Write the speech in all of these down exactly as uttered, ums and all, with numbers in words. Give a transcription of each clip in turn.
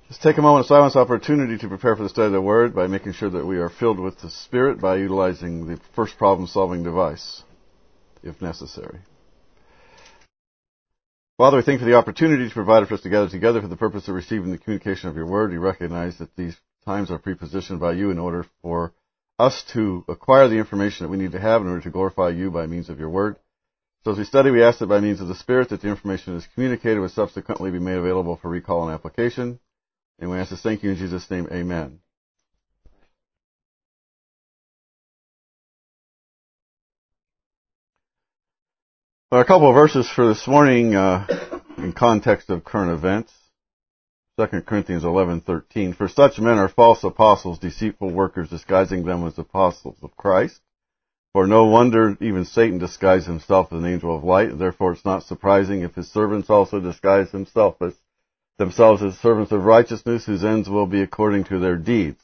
Let's take a moment of silence opportunity to prepare for the study of the Word by making sure that we are filled with the Spirit by utilizing the first problem-solving device, if necessary. Father, we thank you for the opportunity to provide for us to gather together for the purpose of receiving the communication of your Word. We recognize that these times are prepositioned by you in order for us to acquire the information that we need to have in order to glorify you by means of your Word. So as we study, we ask that by means of the Spirit that the information is communicated will subsequently be made available for recall and application. And we ask this thank you in Jesus' name, amen. There are a couple of verses for this morning uh, in context of current events. Second Corinthians eleven thirteen. For such men are false apostles, deceitful workers, disguising them as apostles of Christ. For no wonder even Satan disguised himself as an angel of light. Therefore it's not surprising if his servants also disguise himself as themselves as servants of righteousness, whose ends will be according to their deeds.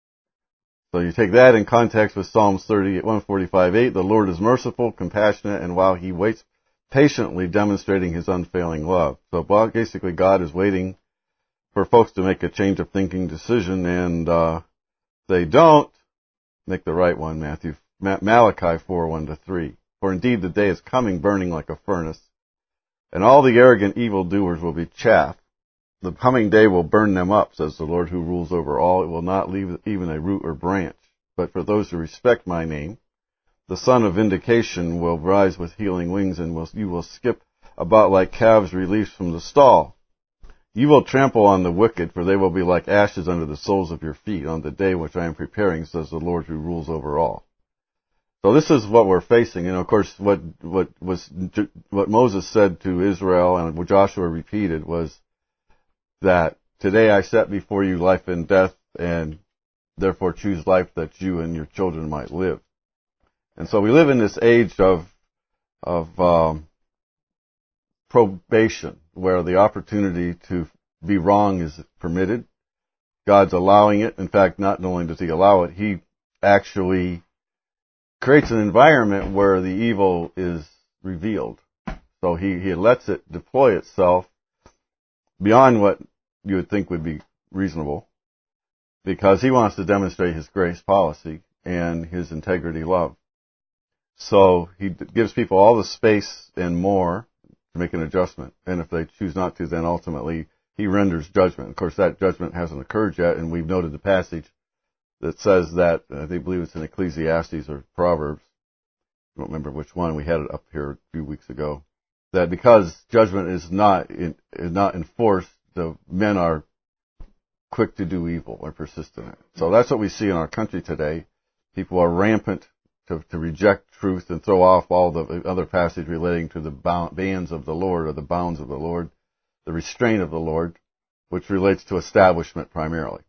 So you take that in context with Psalms one forty-five eight. The Lord is merciful, compassionate, and while he waits patiently, demonstrating his unfailing love. So basically God is waiting for folks to make a change of thinking decision, and uh, they don't make the right one, Matthew. Malachi four one to three. For indeed the day is coming burning like a furnace, and all the arrogant evildoers will be chaff. The coming day will burn them up, says the Lord who rules over all. It will not leave even a root or branch. But for those who respect my name, the Son of Vindication will rise with healing wings, and will, you will skip about like calves released from the stall. You will trample on the wicked, for they will be like ashes under the soles of your feet on the day which I am preparing, says the Lord who rules over all. So this is what we're facing. And of course, what, what was, what Moses said to Israel and what Joshua repeated was, that today I set before you life and death, and therefore choose life that you and your children might live. And so we live in this age of of um, probation, where the opportunity to be wrong is permitted. God's allowing it. In fact, not only does he allow it, he actually creates an environment where the evil is revealed. So he, he lets it deploy itself beyond what you would think would be reasonable, because he wants to demonstrate his grace policy and his integrity love. So he gives people all the space and more to make an adjustment. And if they choose not to, then ultimately he renders judgment. Of course, that judgment hasn't occurred yet, and we've noted the passage that says that, I think, believe it's in Ecclesiastes or Proverbs. I don't remember which one. We had it up here a few weeks ago. That because judgment is not in, is not enforced, the men are quick to do evil or persistent in it. So that's what we see in our country today. People are rampant to, to reject truth and throw off all the other passage relating to the bands of the Lord, or the bounds of the Lord, the restraint of the Lord, which relates to establishment primarily.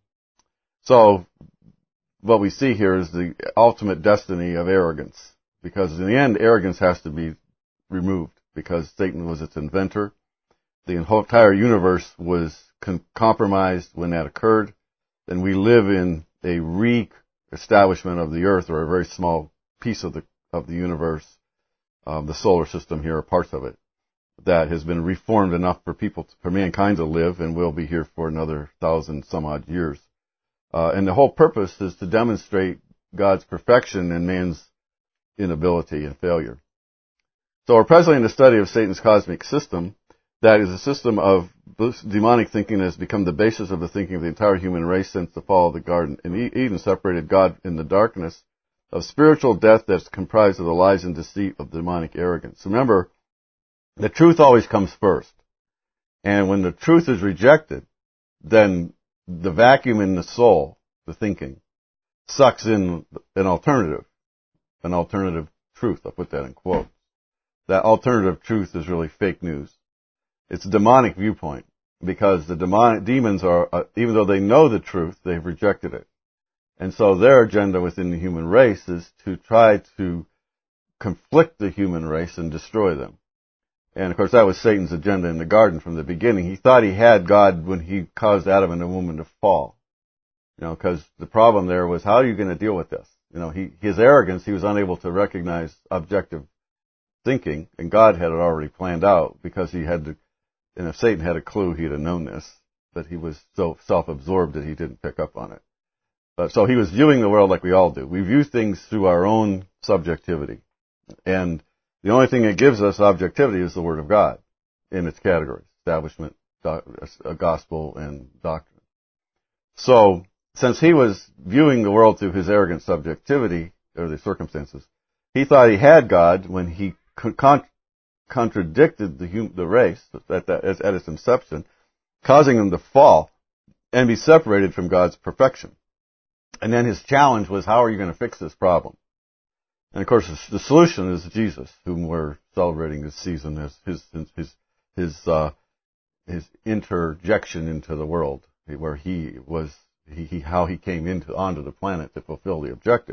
So what we see here is the ultimate destiny of arrogance, because in the end, arrogance has to be removed, because Satan was its inventor. The entire universe was con- compromised when that occurred. And we live in a re-establishment of the earth, or a very small piece of the of the universe, um, the solar system here, or parts of it, that has been reformed enough for people, to, for mankind to live, and will be here for another thousand some odd years. Uh, and the whole purpose is to demonstrate God's perfection and man's inability and failure. So we're presently in the study of Satan's cosmic system. That is a system of demonic thinking that has become the basis of the thinking of the entire human race since the fall of the garden, and even separated God in the darkness of spiritual death that's comprised of the lies and deceit of demonic arrogance. Remember, the truth always comes first. And when the truth is rejected, then the vacuum in the soul, the thinking, sucks in an alternative, an alternative truth. I'll put that in quotes. That alternative truth is really fake news. It's a demonic viewpoint, because the demonic demons are, uh, even though they know the truth, they've rejected it. And so their agenda within the human race is to try to conflict the human race and destroy them. And of course that was Satan's agenda in the garden from the beginning. He thought he had God when he caused Adam and the woman to fall. You know, because the problem there was, how are you going to deal with this? You know, he, his arrogance, he was unable to recognize objective thinking, and God had it already planned out, because he had to, and if Satan had a clue, he'd have known this. but he was so self-absorbed that he didn't pick up on it. But so he was viewing the world like we all do. We view things through our own subjectivity. And the only thing that gives us objectivity is the Word of God in its categories, establishment, doc, gospel, and doctrine. So, since he was viewing the world through his arrogant subjectivity, or the circumstances, he thought he had God when he con- contradicted the, hum- the race at, that, at its inception, causing them to fall and be separated from God's perfection. And then his challenge was, how are you going to fix this problem? And of course, the solution is Jesus, whom we're celebrating this season as his his his uh, his interjection into the world, where he was he, he how he came into onto the planet to fulfill the objective.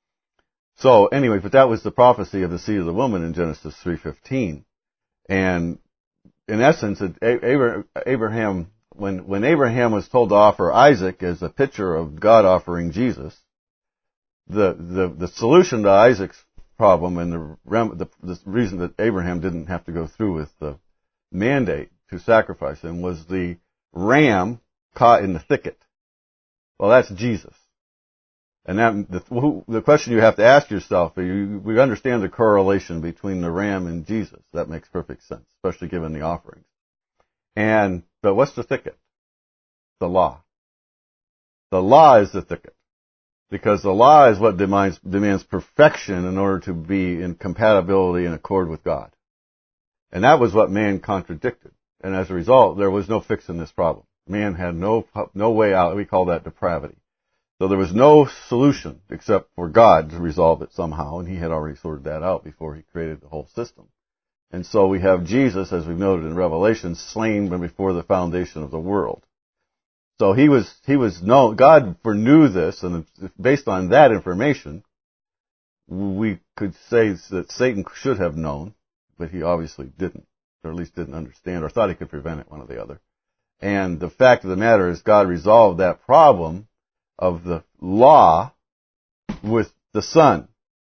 So anyway, but that was the prophecy of the seed of the woman in Genesis three fifteen, and in essence, Abraham when when Abraham was told to offer Isaac as a picture of God offering Jesus. The, the, the solution to Isaac's problem and the, the, the reason that Abraham didn't have to go through with the mandate to sacrifice him was the ram caught in the thicket. Well, that's Jesus. And that, the, who, the question you have to ask yourself, you, we understand the correlation between the ram and Jesus. That makes perfect sense, especially given the offerings. And, but what's the thicket? The law. The law is the thicket. Because the law is what demands, demands perfection in order to be in compatibility and accord with God. And that was what man contradicted. And as a result, there was no fixing this problem. Man had no, no way out. We call that depravity. So there was no solution except for God to resolve it somehow. And he had already sorted that out before he created the whole system. And so we have Jesus, as we've noted in Revelation, slain before the foundation of the world. So he was, he was known, God foreknew this, and based on that information, we could say that Satan should have known, but he obviously didn't, or at least didn't understand, or thought he could prevent it, one or the other. And the fact of the matter is God resolved that problem of the law with the Son.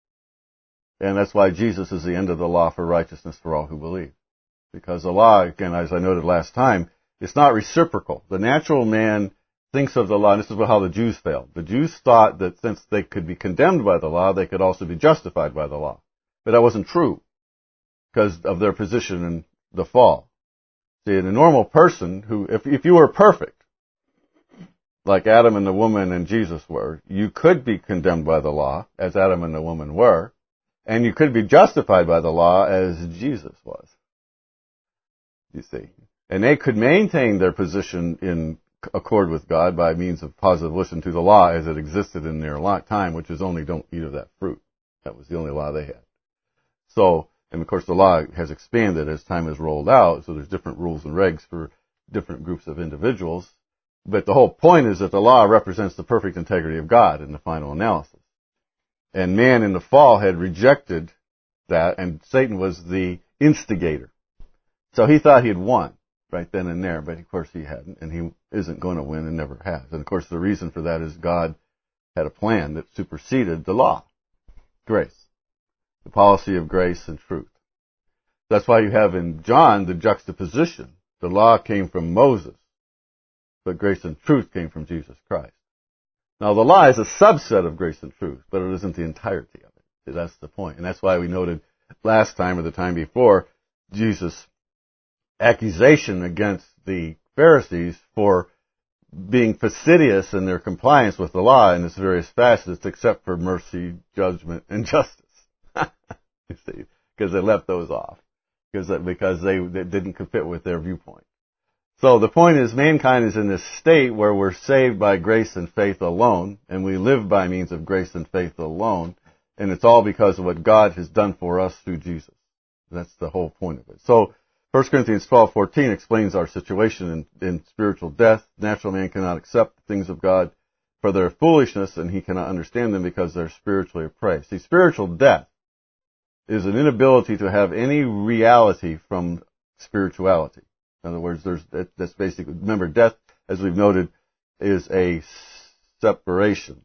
And that's why Jesus is the end of the law for righteousness for all who believe. Because the law, again, as I noted last time, it's not reciprocal. The natural man thinks of the law, and this is how the Jews failed. The Jews thought that since they could be condemned by the law, they could also be justified by the law. But that wasn't true because of their position in the fall. See, in a normal person who, if, if you were perfect, like Adam and the woman and Jesus were, you could be condemned by the law, as Adam and the woman were, and you could be justified by the law, as Jesus was. You see. And they could maintain their position in accord with God by means of positive listen to the law as it existed in their time, which is only don't eat of that fruit. That was the only law they had. So, and of course the law has expanded as time has rolled out, so there's different rules and regs for different groups of individuals. But the whole point is that the law represents the perfect integrity of God in the final analysis. And man in the fall had rejected that, and Satan was the instigator. So he thought he had won right then and there, but of course he hadn't, and he isn't going to win and never has. And of course the reason for that is God had a plan that superseded the law. Grace. The policy of grace and truth. That's why you have in John the juxtaposition. The law came from Moses, but grace and truth came from Jesus Christ. Now the law is a subset of grace and truth, but it isn't the entirety of it. That's the point. And that's why we noted last time or the time before, Jesus' accusation against the Pharisees for being fastidious in their compliance with the law in its various facets, except for mercy, judgment, and justice. You see, because they left those off, because because they, they didn't fit with their viewpoint. So the point is, mankind is in this state where we're saved by grace and faith alone, and we live by means of grace and faith alone, and it's all because of what God has done for us through Jesus. That's the whole point of it. So First Corinthians twelve fourteen explains our situation in, in spiritual death. Natural man cannot accept the things of God for their foolishness, and he cannot understand them because they're spiritually appraised. See, spiritual death is an inability to have any reality from spirituality. In other words, there's that's basically, remember, death, as we've noted, is a separation,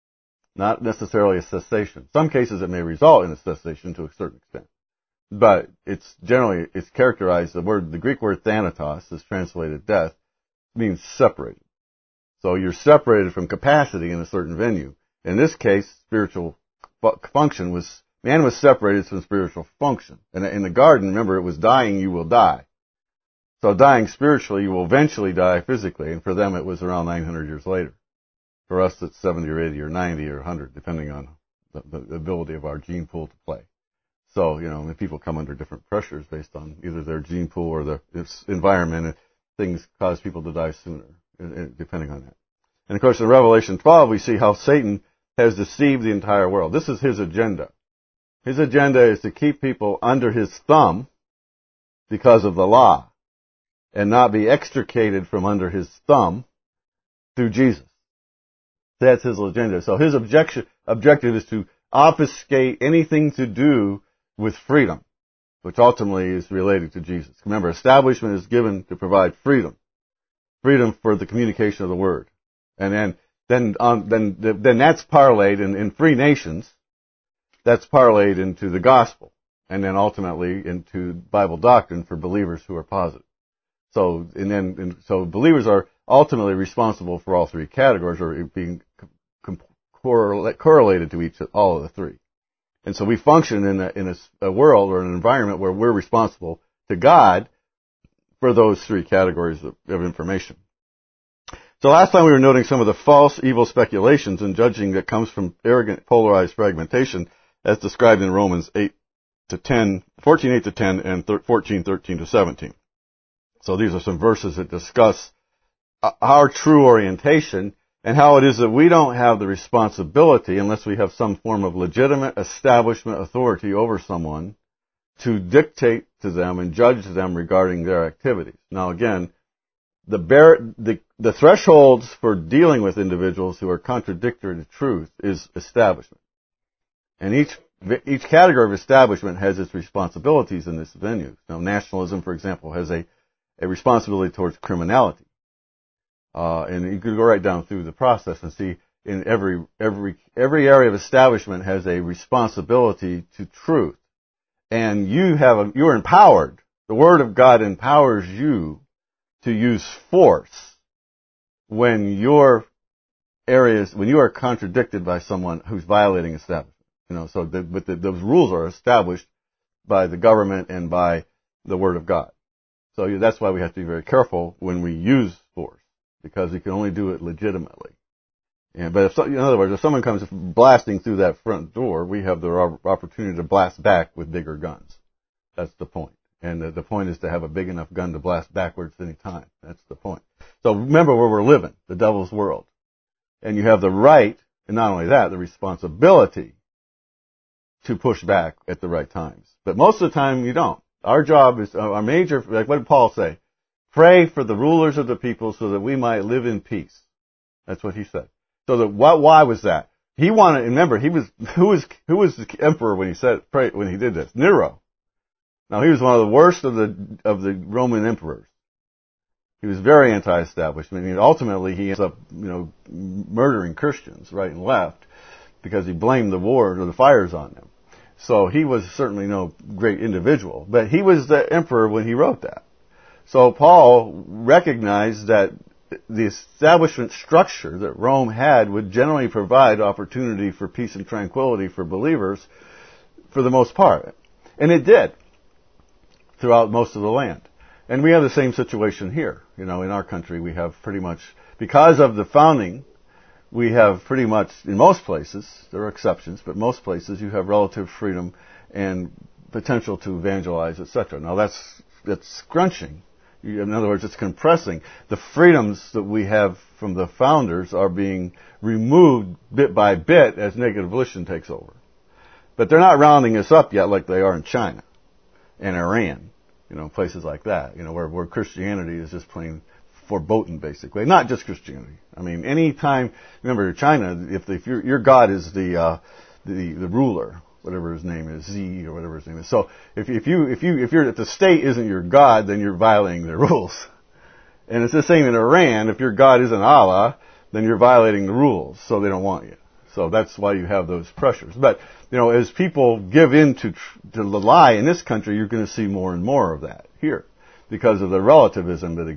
not necessarily a cessation. In some cases it may result in a cessation to a certain extent. But it's generally, it's characterized, the word, the Greek word thanatos is translated death, means separated. So you're separated from capacity in a certain venue. In this case, spiritual fu- function was, man was separated from spiritual function. And in the garden, remember, it was dying, you will die. So dying spiritually, you will eventually die physically. And for them, it was around nine hundred years later. For us, it's seventy or eighty or ninety or one hundred, depending on the, the ability of our gene pool to play. So, you know, people come under different pressures based on either their gene pool or the environment, and things cause people to die sooner, depending on that. And of course, in Revelation twelve, we see how Satan has deceived the entire world. This is his agenda. His agenda is to keep people under his thumb because of the law, and not be extricated from under his thumb through Jesus. That's his agenda. So his objection, objective is to obfuscate anything to do with freedom, which ultimately is related to Jesus. Remember, establishment is given to provide freedom. Freedom for the communication of the word. And then, then, um, then, then that's parlayed in, in free nations. That's parlayed into the gospel. And then ultimately into Bible doctrine for believers who are positive. So, and then, and so believers are ultimately responsible for all three categories, or being com- correlated to each, all of the three. And so we function in a, in a, a world or an environment where we're responsible to God for those three categories of, of information. So last time we were noting some of the false, evil speculations and judging that comes from arrogant, polarized fragmentation, as described in Romans eight to ten, fourteen eight to ten, and fourteen thirteen to seventeen. So these are some verses that discuss our true orientation and how it is that we don't have the responsibility, unless we have some form of legitimate establishment authority over someone, to dictate to them and judge them regarding their activities. Now again, the, bar- the, the thresholds for dealing with individuals who are contradictory to truth is establishment. And each each category of establishment has its responsibilities in this venue. Now, nationalism, for example, has a, a responsibility towards criminality. Uh, and you could go right down through the process and see in every, every, every area of establishment has a responsibility to truth. And you have a, you're empowered. The Word of God empowers you to use force when your areas, when you are contradicted by someone who's violating establishment. You know, so the, but the, those rules are established by the government and by the Word of God. So that's why we have to be very careful when we use force, because we can only do it legitimately. And, but if so, in other words, if someone comes blasting through that front door, we have the opportunity to blast back with bigger guns. That's the point. And the, the point is to have a big enough gun to blast backwards any time. That's the point. So remember where we're living, the devil's world. And you have the right, and not only that, the responsibility to push back at the right times. But most of the time you don't. Our job is, our major, like what did Paul say? Pray for the rulers of the people so that we might live in peace. That's what he said. So that, what, why was that? He wanted, remember, he was, who was, who was the emperor when he said, pray, when he did this? Nero. Now he was one of the worst of the, of the Roman emperors. He was very anti-establishment, and ultimately he ends up, you know, murdering Christians right and left because he blamed the war or the fires on them. So he was certainly no great individual, but he was the emperor when he wrote that. So Paul recognized that the establishment structure that Rome had would generally provide opportunity for peace and tranquility for believers for the most part. And it did throughout most of the land. And we have the same situation here. You know, in our country we have pretty much, because of the founding, we have pretty much, in most places, there are exceptions, but most places you have relative freedom and potential to evangelize, et cetera. Now that's, that's scrunching. In other words, it's compressing. The freedoms that we have from the founders are being removed bit by bit as negative volition takes over. But they're not rounding us up yet like they are in China and Iran, you know, places like that, you know, where, where Christianity is just plain verboten, basically. Not just Christianity. I mean, any time, remember China, if, the, if your, your God is the, uh, the, the ruler, whatever his name is, Z or whatever his name is. So if, if you, if you, if you're, if the state isn't your God, then you're violating their rules. And it's the same in Iran. If your God isn't Allah, then you're violating the rules. So they don't want you. So that's why you have those pressures. But, you know, as people give in to, to the lie in this country, you're going to see more and more of that here because of the relativism that exists.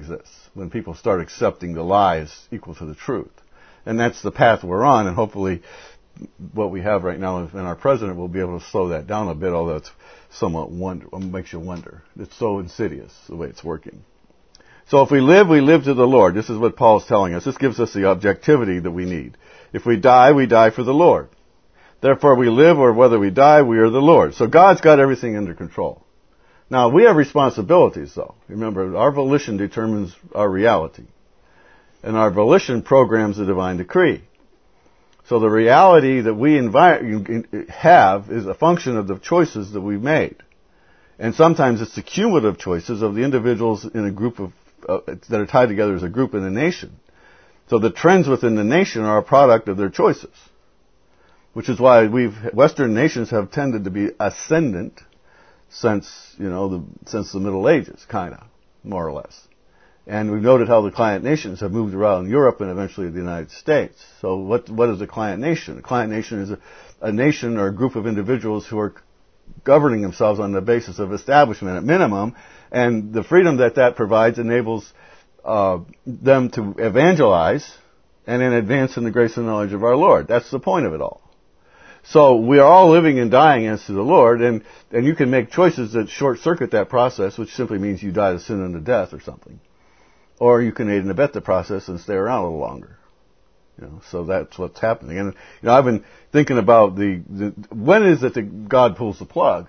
when people start accepting the lie as equal to the truth. And that's the path we're on, and hopefully what we have right now in our president will be able to slow that down a bit, although it's somewhat wonder, makes you wonder. It's so insidious, the way it's working. So if we live, we live to the Lord. This is what Paul's telling us. This gives us the objectivity that we need. If we die, we die for the Lord. Therefore we live, or whether we die, we are the Lord. So God's got everything under control. Now, we have responsibilities, though. Remember, our volition determines our reality. And our volition programs the divine decree. So the reality that we envi- have is a function of the choices that we've made. And sometimes it's the cumulative choices of the individuals in a group of, uh, that are tied together as a group in a nation. So the trends within the nation are a product of their choices. Which is why we've, Western nations have tended to be ascendant since, you know, the, since the Middle Ages, kinda, more or less. And we've noted how the client nations have moved around Europe and eventually the United States. So what, what is a client nation? A client nation is a, a nation or a group of individuals who are governing themselves on the basis of establishment at minimum, and the freedom that that provides enables uh, them to evangelize and then advance in the grace and knowledge of our Lord. That's the point of it all. So we are all living and dying as to the Lord, and, and you can make choices that short-circuit that process, which simply means you die to sin unto death or something. Or you can aid and abet the process and stay around a little longer. You know, so that's what's happening. And, you know, I've been thinking about the, the when is it that God pulls the plug?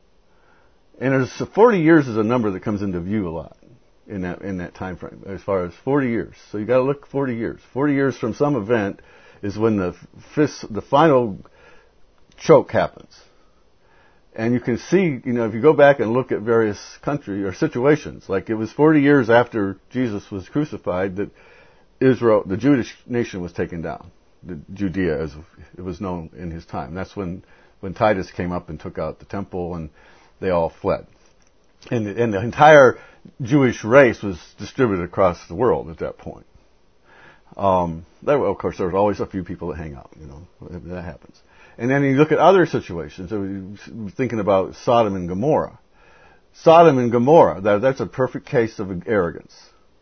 And there's forty years is a number that comes into view a lot in that, in that time frame, as far as forty years. So you gotta look forty years. forty years from some event is when the fist, the final choke happens. And you can see, you know, if you go back and look at various country or situations, like it was forty years after Jesus was crucified that Israel, the Jewish nation, was taken down. The Judea, as it was known in his time. That's when, when Titus came up and took out the temple and they all fled. And, and the entire Jewish race was distributed across the world at that point. Um, there, of course, there was always a few people that hang out, you know, that happens. And then you look at other situations. So we're thinking about Sodom and Gomorrah. Sodom and Gomorrah, that, that's a perfect case of arrogance.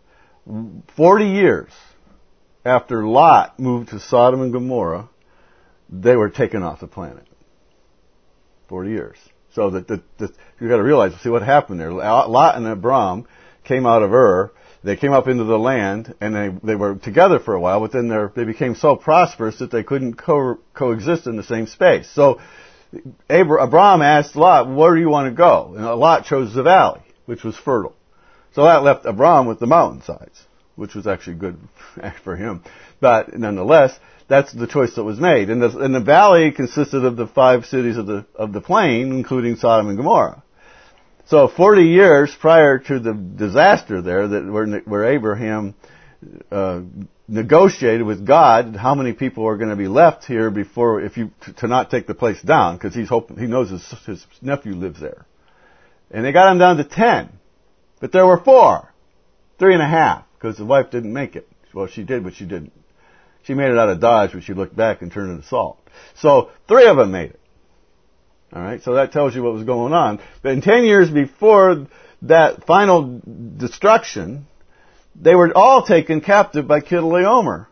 Forty years after Lot moved to Sodom and Gomorrah, they were taken off the planet. Forty years. So that, that, that you got to realize, see what happened there. Lot and Abram came out of Ur. They came up into the land, and they they were together for a while, but then they became so prosperous that they couldn't co- coexist in the same space. So Abram asked Lot, where do you want to go? And Lot chose the valley, which was fertile. So that left Abram with the mountainsides, which was actually good for him. But nonetheless, that's the choice that was made. And the, and the valley consisted of the five cities of the of the plain, including Sodom and Gomorrah. So forty years prior to the disaster there, that where, where Abraham uh, negotiated with God how many people are going to be left here before, if you to, to not take the place down, because he's hoping he knows his, his nephew lives there, and they got him down to ten, but there were four, three and a half, because the wife didn't make it. Well, she did, but she didn't. She made it out of Dodge, but she looked back and turned into salt. So three of them made it. All right, so that tells you what was going on. But in ten years before that final destruction, they were all taken captive by Chedorlaomer.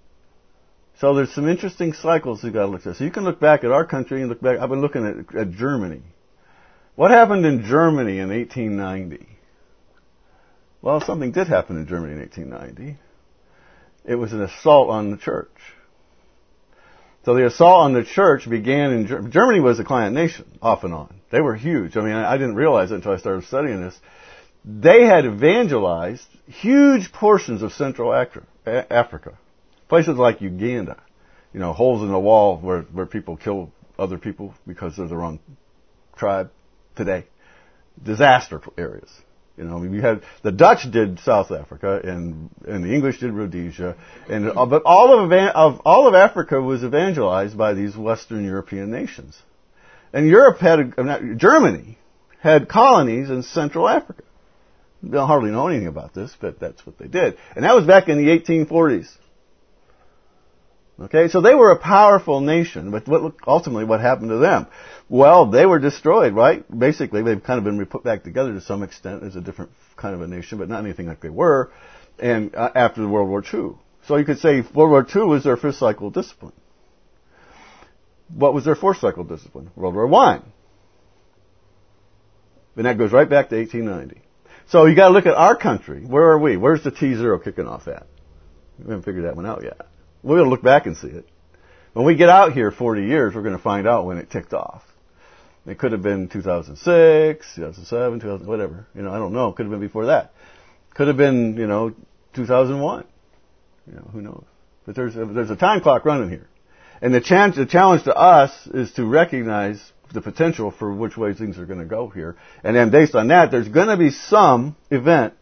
So there's some interesting cycles you've got to look at. So you can look back at our country and look back. I've been looking at, at Germany. What happened in Germany in eighteen ninety? Well, something did happen in Germany in eighteen ninety. It was an assault on the church. So the assault on the church began in Germany. Germany was a client nation, off and on. They were huge. I mean, I didn't realize it until I started studying this. They had evangelized huge portions of Central Africa. Places like Uganda. You know, holes in the wall where, where people kill other people because they're the wrong tribe today. Disaster areas. You know, I mean, you had the Dutch did South Africa, and and the English did Rhodesia, and but all of, of all of Africa was evangelized by these Western European nations, and Europe had not, Germany had colonies in Central Africa. They don't hardly know anything about this, but that's what they did, and that was back in the eighteen forties. Okay, so they were a powerful nation, but what, ultimately what happened to them? Well, they were destroyed, right? Basically, they've kind of been put back together to some extent as a different kind of a nation, but not anything like they were. and uh, after World War Two. So you could say World War Two was their fifth cycle discipline. What was their fourth cycle discipline? World War One. And that goes right back to eighteen ninety. So you got to look at our country. Where are we? Where's the T zero kicking off at? We haven't figured that one out yet. We're going to look back and see it. When we get out here forty years, we're going to find out when it ticked off. It could have been two thousand six, two thousand seven, two thousand, whatever. You know, I don't know. It could have been before that. Could have been, you know, two thousand one. You know, who knows? But there's a, there's a time clock running here. And the challenge, the challenge to us is to recognize the potential for which way things are going to go here. And then based on that, there's going to be some event,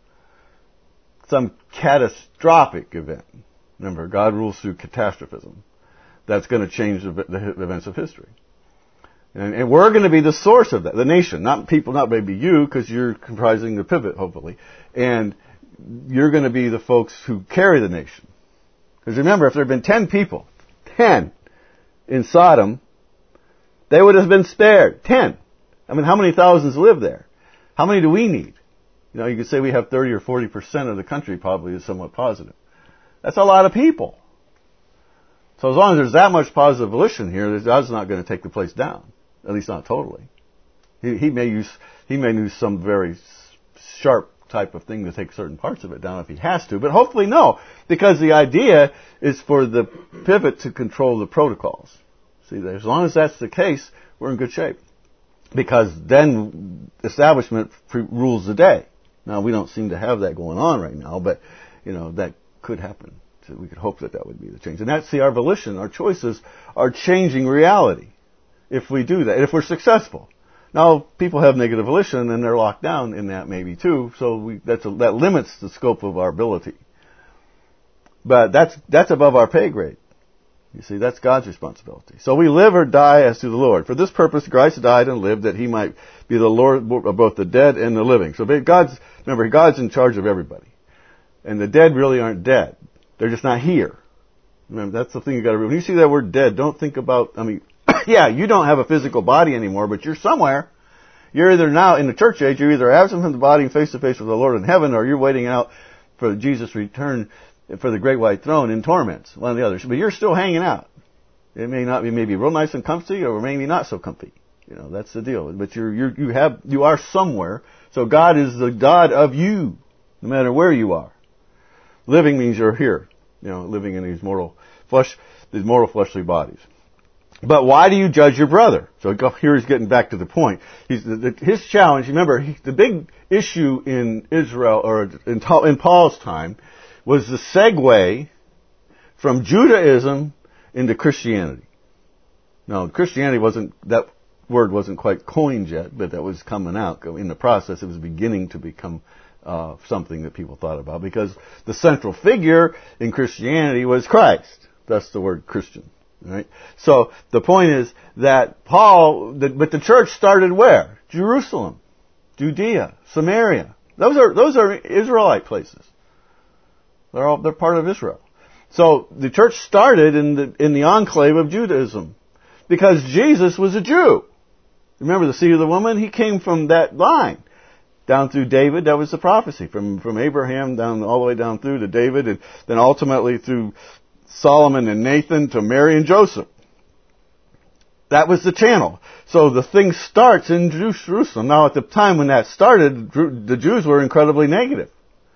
some catastrophic event. Remember, God rules through catastrophism. That's going to change the, the events of history. And, and we're going to be the source of that, the nation, not people, not maybe you, because you're comprising the pivot, hopefully. And you're going to be the folks who carry the nation. Because remember, if there had been ten people, ten in Sodom, they would have been spared. Ten. I mean, how many thousands live there? How many do we need? You know, you could say we have thirty or forty percent of the country probably is somewhat positive. That's a lot of people. So as long as there's that much positive volition here, God's not going to take the place down. At least not totally. He, he may use, he may use some very sharp type of thing to take certain parts of it down if he has to, but hopefully no, because the idea is for the pivot to control the protocols. See, as long as that's the case, we're in good shape. Because then establishment rules the day. Now, we don't seem to have that going on right now, but, you know, that could happen. So we could hope that that would be the change. And that's, see, our volition, our choices are changing reality if we do that, if we're successful. Now, people have negative volition and they're locked down in that maybe too, so we, that's a, that limits the scope of our ability. But that's, that's above our pay grade. You see, that's God's responsibility. So we live or die as to the Lord. For this purpose, Christ died and lived that he might be the Lord of both the dead and the living. So God's, remember, God's in charge of everybody. And the dead really aren't dead. They're just not here. Remember, that's the thing you gotta remember. When you see that word dead, don't think about, I mean, yeah, you don't have a physical body anymore, but you're somewhere. You're either now, in the church age, you're either absent from the body and face to face with the Lord in heaven, or you're waiting out for Jesus' return for the great white throne in torments, one or the other. But you're still hanging out. It may not be maybe real nice and comfy, or maybe not so comfy. You know, that's the deal. But you're, you're, you have, you are somewhere. So God is the God of you, no matter where you are. Living means you're here. You know, living in these mortal flesh, these mortal fleshly bodies. But why do you judge your brother? So here he's getting back to the point. He's, the, the, his challenge, remember, he, the big issue in Israel, or in, in Paul's time, was the segue from Judaism into Christianity. Now, Christianity wasn't, that word wasn't quite coined yet, but that was coming out. In the process, it was beginning to become uh, something that people thought about, because the central figure in Christianity was Christ. That's the word Christian. Right? So the point is that Paul, the, but the church started where? Jerusalem, Judea, Samaria. Those are those are Israelite places. They're all they're part of Israel. So the church started in the in the enclave of Judaism, because Jesus was a Jew. Remember the seed of the woman? He came from that line down through David. That was the prophecy from from Abraham down all the way down through to David, and then ultimately through Solomon and Nathan to Mary and Joseph. That was the channel. So the thing starts in Jerusalem. Now at the time when that started, the Jews were incredibly negative.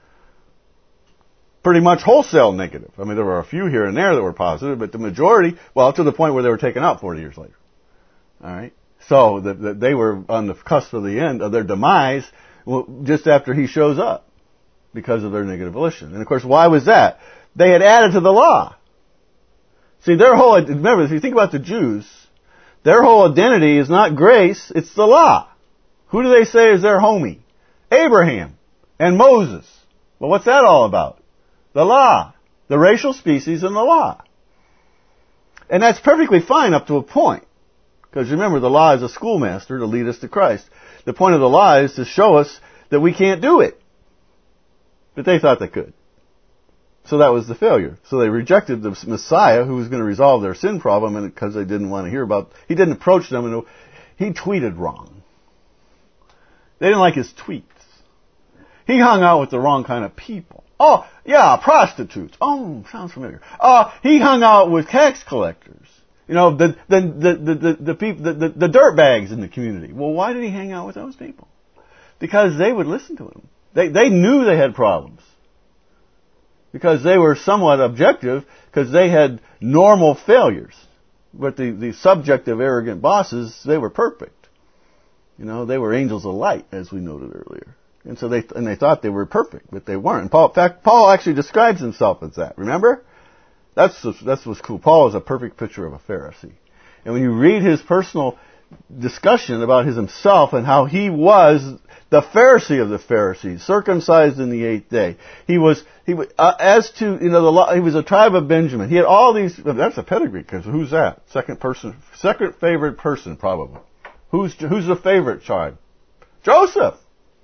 Pretty much wholesale negative. I mean, there were a few here and there that were positive, but the majority, well, to the point where they were taken out forty years later. Alright? So the, the, they were on the cusp of the end of their demise just after he shows up, because of their negative volition. And of course, why was that? They had added to the law. See, their whole, remember, if you think about the Jews, their whole identity is not grace, it's the law. Who do they say is their homie? Abraham and Moses. Well, what's that all about? The law. The racial species and the law. And that's perfectly fine up to a point. Because remember, the law is a schoolmaster to lead us to Christ. The point of the law is to show us that we can't do it. But they thought they could. So that was the failure. So they rejected the Messiah who was going to resolve their sin problem, and because they didn't want to hear about, he didn't approach them, and he tweeted wrong. They didn't like his tweets. He hung out with the wrong kind of people. Oh, yeah, prostitutes. Oh, sounds familiar. Uh, he hung out with tax collectors. You know, the, the, the, the, the, the people, the, the, the dirt bags in the community. Well, why did he hang out with those people? Because they would listen to him. They, they knew they had problems. Because they were somewhat objective, because they had normal failures. But the, the subjective, arrogant bosses, they were perfect. You know, they were angels of light, as we noted earlier. And so they, and they thought they were perfect, but they weren't. And Paul, in fact, Paul actually describes himself as that. Remember? That's, that's what's cool. Paul is a perfect picture of a Pharisee. And when you read his personal discussion about his himself and how he was the Pharisee of the Pharisees, circumcised in the eighth day. He was, he was, uh, as to, you know, the law, he was a tribe of Benjamin. He had all these, that's a pedigree, because who's that? Second person, second favorite person, probably. Who's, who's the favorite tribe? Joseph.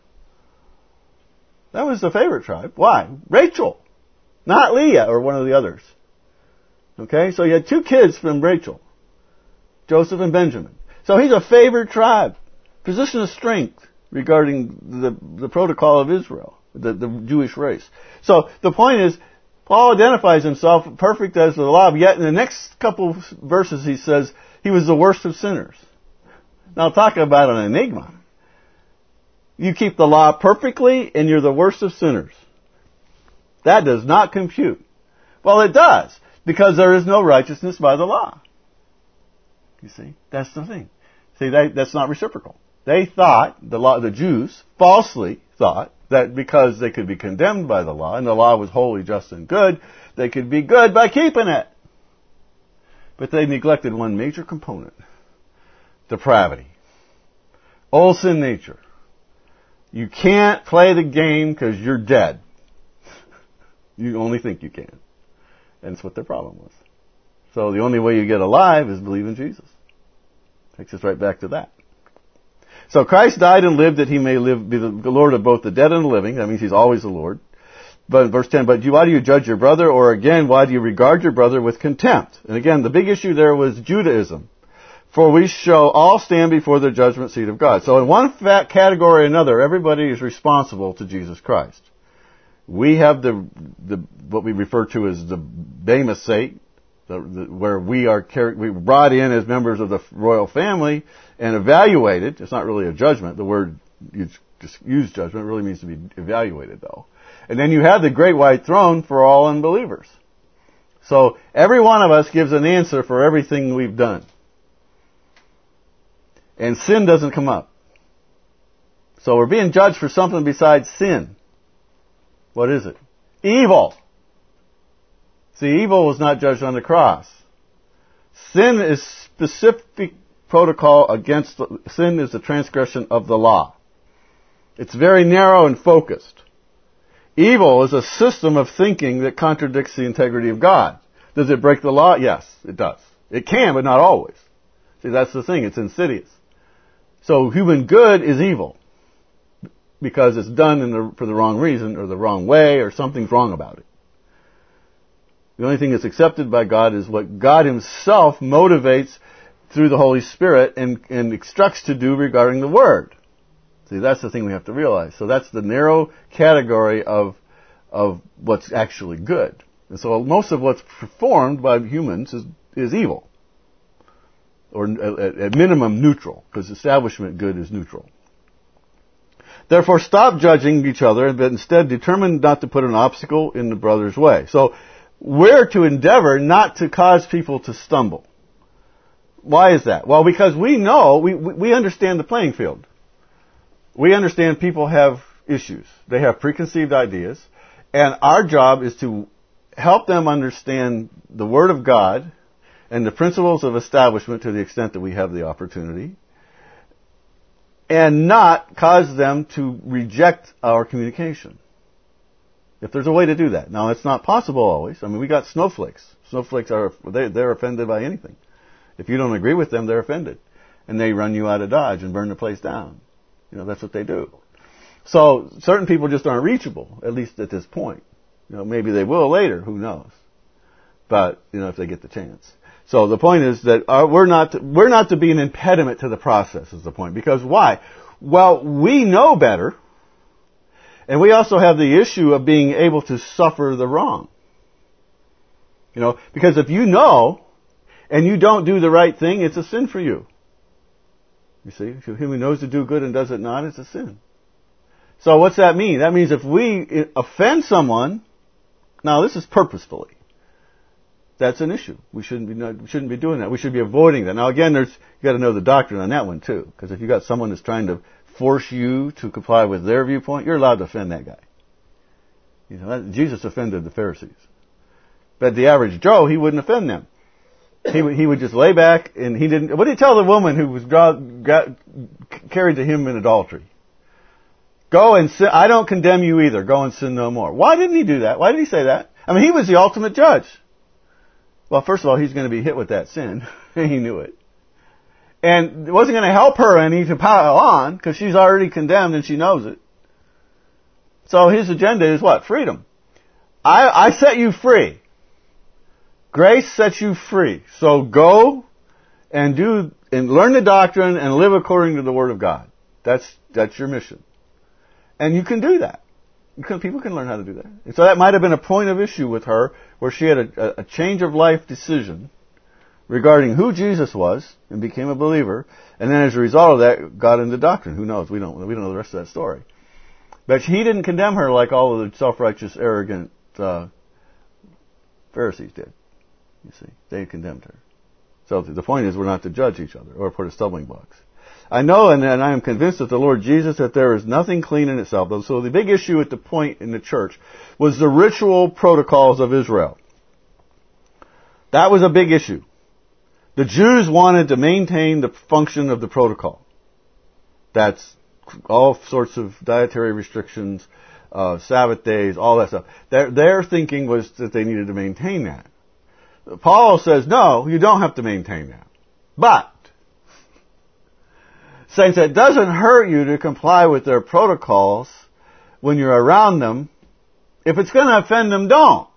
That was the favorite tribe. Why? Rachel. Not Leah or one of the others. Okay, so he had two kids from Rachel. Joseph and Benjamin. So he's a favored tribe. Position of strength regarding the, the protocol of Israel, the, the Jewish race. So the point is, Paul identifies himself perfect as the law, yet in the next couple verses he says he was the worst of sinners. Now talk about an enigma. You keep the law perfectly and you're the worst of sinners. That does not compute. Well, it does, because there is no righteousness by the law. You see, that's the thing. See, that, that's not reciprocal. They thought, the law, the Jews falsely thought that because they could be condemned by the law, and the law was holy, just, and good, they could be good by keeping it. But they neglected one major component. Depravity. Old sin nature. You can't play the game because you're dead. You only think you can. And that's what their problem was. So the only way you get alive is believe in Jesus. Takes us right back to that. So Christ died and lived that he may live, be the Lord of both the dead and the living. That means he's always the Lord. But in verse ten, but you, why do you judge your brother? Or again, why do you regard your brother with contempt? And again, the big issue there was Judaism. For we shall all stand before the judgment seat of God. So in one fat category or another, everybody is responsible to Jesus Christ. We have the, the what we refer to as the Bema Sate, the, the, where we are we brought in as members of the royal family and evaluated. It's not really a judgment. The word you just use judgment really means to be evaluated, though. And then you have the great white throne for all unbelievers. So every one of us gives an answer for everything we've done. And sin doesn't come up. So we're being judged for something besides sin. What is it? Evil. See, evil was not judged on the cross. Sin is specific protocol against, sin is the transgression of the law. It's very narrow and focused. Evil is a system of thinking that contradicts the integrity of God. Does it break the law? Yes, it does. It can, but not always. See, that's the thing. It's insidious. So human good is evil because it's done in the, for the wrong reason or the wrong way or something's wrong about it. The only thing that's accepted by God is what God himself motivates through the Holy Spirit and, and instructs to do regarding the Word. See, that's the thing we have to realize. So that's the narrow category of, of what's actually good. And so most of what's performed by humans is, is evil. Or at, at minimum neutral, because establishment good is neutral. Therefore stop judging each other, but instead determine not to put an obstacle in the brother's way. So we're to endeavor not to cause people to stumble. Why is that? Well, because we know, we, we understand the playing field. We understand people have issues. They have preconceived ideas. And our job is to help them understand the Word of God and the principles of establishment to the extent that we have the opportunity, and not cause them to reject our communication. If there's a way to do that. Now, it's not possible always. I mean, we got snowflakes. Snowflakes are, they, they're offended by anything. If you don't agree with them, they're offended. And they run you out of Dodge and burn the place down. You know, that's what they do. So, certain people just aren't reachable, at least at this point. You know, maybe they will later, who knows. But, you know, if they get the chance. So the point is that uh, we're not to, we're not to be an impediment to the process is the point. Because why? Well, we know better, And we also have the issue of being able to suffer the wrong. You know, because if you know and you don't do the right thing, it's a sin for you. You see, if him who knows to do good and does it not, it's a sin. So what's that mean? That means if we offend someone, now this is purposefully, that's an issue. We shouldn't be not, we shouldn't be doing that. We should be avoiding that. Now again, there's you got to know the doctrine on that one too, because if you got someone that's trying to force you to comply with their viewpoint, you're allowed to offend that guy. You know, that, Jesus offended the Pharisees, but the average Joe, he wouldn't offend them. He would he would just lay back, and he didn't. What did he tell the woman who was got, got, carried to him in adultery? Go and sin. I don't condemn you either. Go and sin no more. Why didn't he do that? Why did he say that? I mean, he was the ultimate judge. Well, first of all, he's going to be hit with that sin. He knew it. And it wasn't going to help her any to pile on, because she's already condemned and she knows it. So his agenda is what? Freedom. I, I set you free. Grace sets you free. So go and do, and learn the doctrine and live according to the Word of God. That's, that's your mission. And you can do that. You can, people can learn how to do that. And so that might have been a point of issue with her, where she had a, a change of life decision regarding who Jesus was and became a believer, and then as a result of that, got into doctrine. Who knows? We don't. We don't know the rest of that story. But he didn't condemn her like all of the self-righteous, arrogant uh, Pharisees did. You see, they condemned her. So the point is, we're not to judge each other or put a stumbling blocks. I know and, and I am convinced that the Lord Jesus, that there is nothing clean in itself. So the big issue at the point in the church was the ritual protocols of Israel. That was a big issue. The Jews wanted to maintain the function of the protocol. That's all sorts of dietary restrictions, uh, Sabbath days, all that stuff. Their, their thinking was that they needed to maintain that. Paul says, no, you don't have to maintain that. But, saints, it doesn't hurt you to comply with their protocols when you're around them. If it's going to offend them, don't.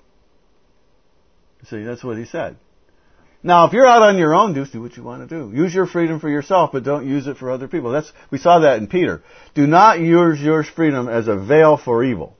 See, that's what he said. Now, if you're out on your own, just do what you want to do. Use your freedom for yourself, but don't use it for other people. That's, we saw that in Peter. Do not use your freedom as a veil for evil.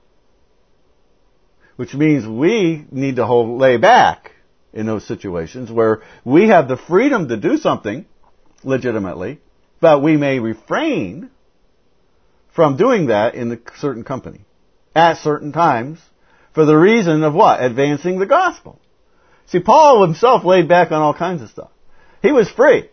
Which means we need to hold, lay back in those situations where we have the freedom to do something legitimately, but we may refrain from doing that in a certain company at certain times for the reason of what? Advancing the gospel. See, Paul himself laid back on all kinds of stuff. He was free.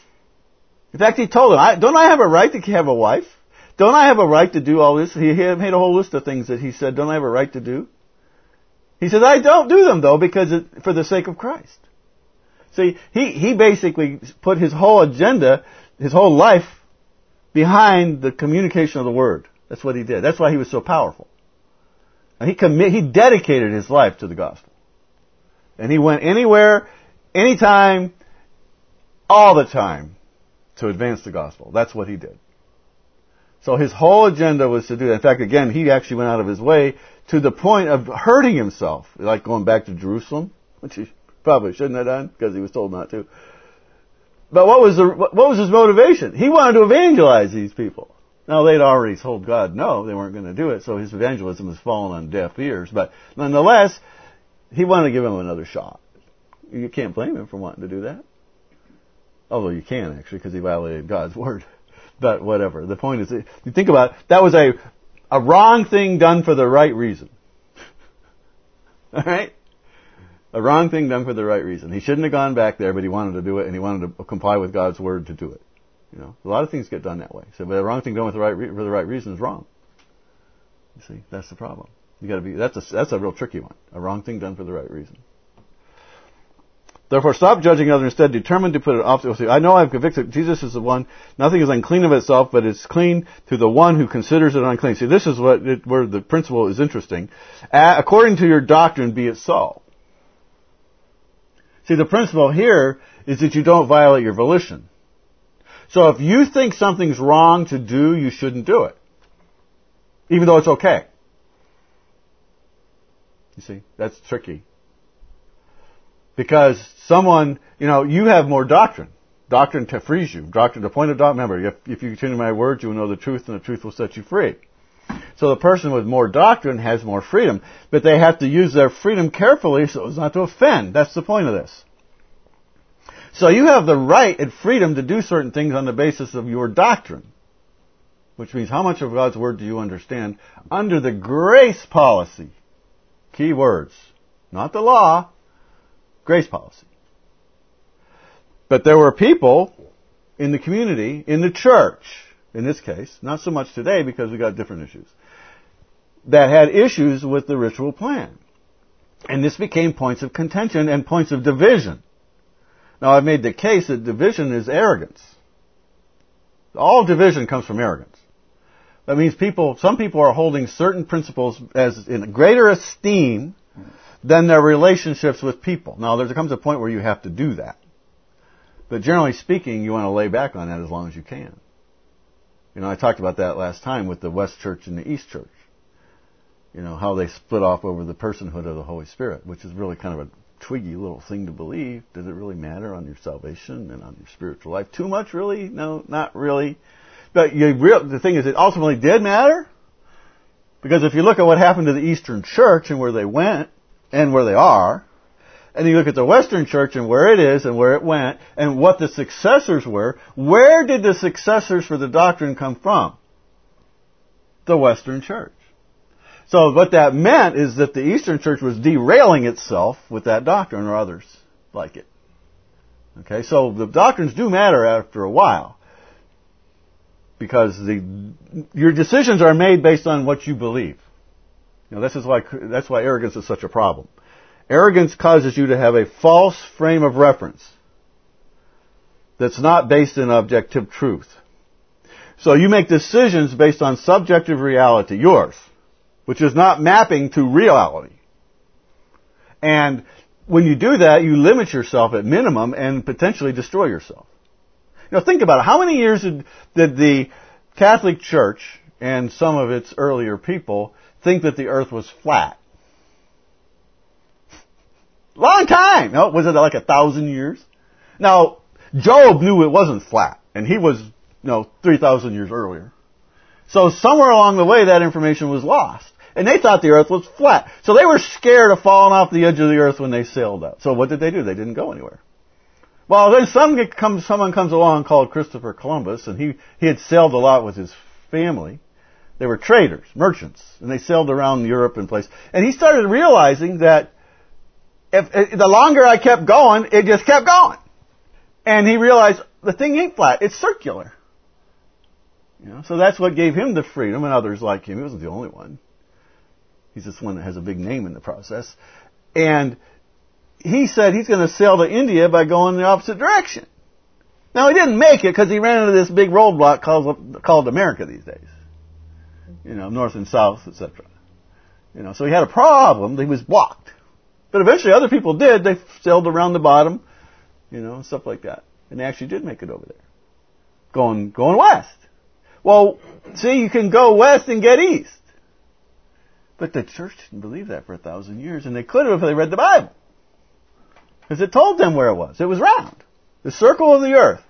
In fact, he told him, I, don't I have a right to have a wife? Don't I have a right to do all this? He had made a whole list of things that he said, don't I have a right to do? He says, I don't do them, though, because it, for the sake of Christ. See, he, he basically put his whole agenda, his whole life, behind the communication of the Word. That's what he did. That's why he was so powerful. And he commit, he dedicated his life to the gospel. And he went anywhere, anytime, all the time to advance the gospel. That's what he did. So his whole agenda was to do that. In fact, again, he actually went out of his way to the point of hurting himself, like going back to Jerusalem, which he probably shouldn't have done because he was told not to. But what was the what was his motivation? He wanted to evangelize these people. Now, they'd already told God no, they weren't going to do it, so his evangelism was fallen on deaf ears. But nonetheless, he wanted to give him another shot. You can't blame him for wanting to do that. Although you can, actually, because he violated God's word. But whatever. The point is, you think about it, that was a, a wrong thing done for the right reason. Alright? A wrong thing done for the right reason. He shouldn't have gone back there, but he wanted to do it, and he wanted to comply with God's word to do it. You know, a lot of things get done that way. So, but a wrong thing done with the right re- for the right reason is wrong. You see, that's the problem. You got to be. That's a that's a real tricky one. A wrong thing done for the right reason. Therefore, stop judging others. Instead, determined to put it off. I know I've convicted. Jesus is the one. Nothing is unclean of itself, but it's clean to the one who considers it unclean. See, this is what it, where the principle is interesting. Uh, according to your doctrine, be it so. See, the principle here is that you don't violate your volition. So if you think something's wrong to do, you shouldn't do it, even though it's okay. You see, that's tricky. Because someone, you know, you have more doctrine. Doctrine to frees you. Doctrine, the point of doctrine, remember, if, if you continue my words, you will know the truth, and the truth will set you free. So the person with more doctrine has more freedom, but they have to use their freedom carefully so as not to offend. That's the point of this. So you have the right and freedom to do certain things on the basis of your doctrine, which means how much of God's Word do you understand under the grace policy. Key words. Not the law, grace policy. But there were people in the community, in the church, in this case, not so much today because we got different issues, that had issues with the ritual plan. And this became points of contention and points of division. Now, I've made the case that division is arrogance. All division comes from arrogance. That means people, some people are holding certain principles as in greater esteem than their relationships with people. Now, there comes a point where you have to do that. But generally speaking, you want to lay back on that as long as you can. You know, I talked about that last time with the West Church and the East Church. You know, how they split off over the personhood of the Holy Spirit, which is really kind of a twiggy little thing to believe. Does it really matter on your salvation and on your spiritual life? Too much, really? No, not really. But you, the thing is, it ultimately did matter. Because if you look at what happened to the Eastern Church and where they went and where they are, and you look at the Western Church and where it is and where it went and what the successors were, where did the successors for the doctrine come from? The Western Church. So what that meant is that the Eastern Church was derailing itself with that doctrine or others like it. Okay, so the doctrines do matter after a while. Because the your decisions are made based on what you believe. You know, this is why that's why arrogance is such a problem. Arrogance causes you to have a false frame of reference that's not based in objective truth. So you make decisions based on subjective reality, yours, which is not mapping to reality. And when you do that, you limit yourself at minimum and potentially destroy yourself. You know, think about it. How many years did, did the Catholic Church and some of its earlier people think that the earth was flat? Long time. No, was it like a thousand years? Now, Job knew it wasn't flat, and he was, you know, three thousand years earlier. So somewhere along the way, that information was lost. And they thought the earth was flat. So they were scared of falling off the edge of the earth when they sailed out. So what did they do? They didn't go anywhere. Well, then some get, comes, someone comes along called Christopher Columbus, and he, he had sailed a lot with his family. They were traders, merchants, and they sailed around Europe and places. And he started realizing that if, if the longer I kept going, it just kept going. And he realized the thing ain't flat; it's circular. You know, so that's what gave him the freedom, and others like him. He wasn't the only one. He's just one that has a big name in the process. And he said he's going to sail to India by going the opposite direction. Now, he didn't make it because he ran into this big roadblock called, called America these days. You know, north and south, et cetera. You know, so he had a problem. He was blocked. But eventually other people did. They sailed around the bottom, you know, stuff like that. And they actually did make it over there. Going, going west. Well, see, you can go west and get east. But the church didn't believe that for a thousand years, and they could have if they read the Bible. Because it told them where it was. It was round. The circle of the earth.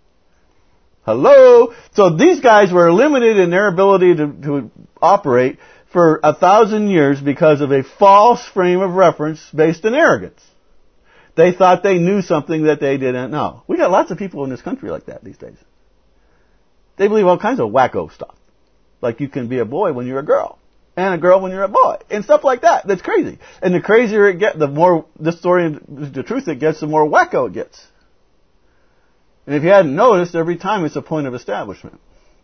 Hello? So these guys were limited in their ability to, to operate for a thousand years because of a false frame of reference based in arrogance. They thought they knew something that they didn't know. We got lots of people in this country like that these days. They believe all kinds of wacko stuff. Like you can be a boy when you're a girl. And a girl when you're a boy. And stuff like that. That's crazy. And the crazier it gets, the more the story, the truth it gets, the more wacko it gets. And if you hadn't noticed, every time it's a point of establishment.